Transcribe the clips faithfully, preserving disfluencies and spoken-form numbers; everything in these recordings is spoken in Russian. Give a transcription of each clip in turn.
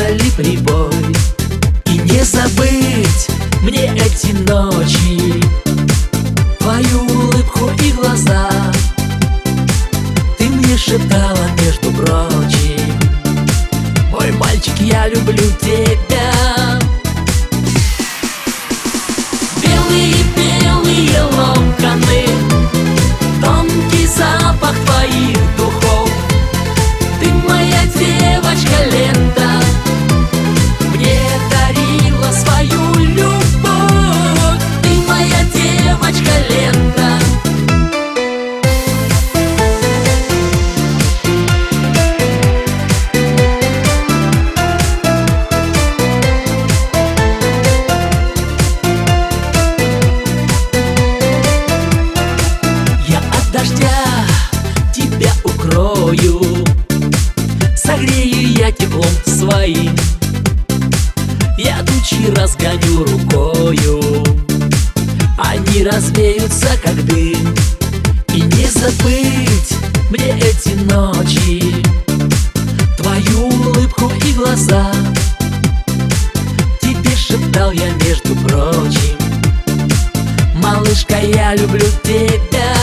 сердца ли прибой. И не забыть мне эти ночи, твою улыбку и глаза. Ты мне шептала, между прочим: мой мальчик, я люблю тебя. Белые-белые локоны, тонкий запах твоих духов. Ты моя девочка-лента, мне дарила свою любовь. Ты моя девочка-лента. Я от дождя тебя укрою, согрею я теплом своим. Я тучи разгоню рукою, они развеются, как дым. И не забыть мне эти ночи, твою улыбку и глаза. Тебе шептал я, между прочим: малышка, я люблю тебя.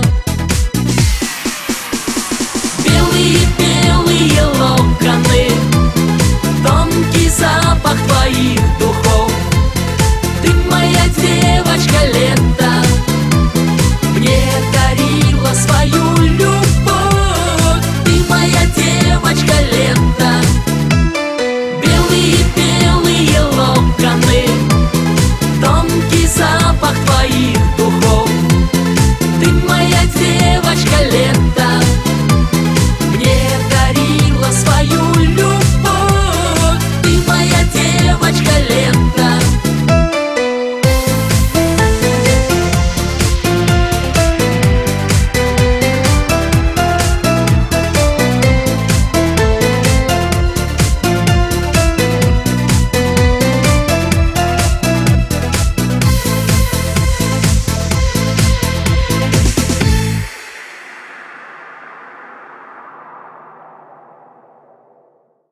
Белые-белые локоны, тонкий запах твоих духов. Ты моя девочка-лента, мне дарила свою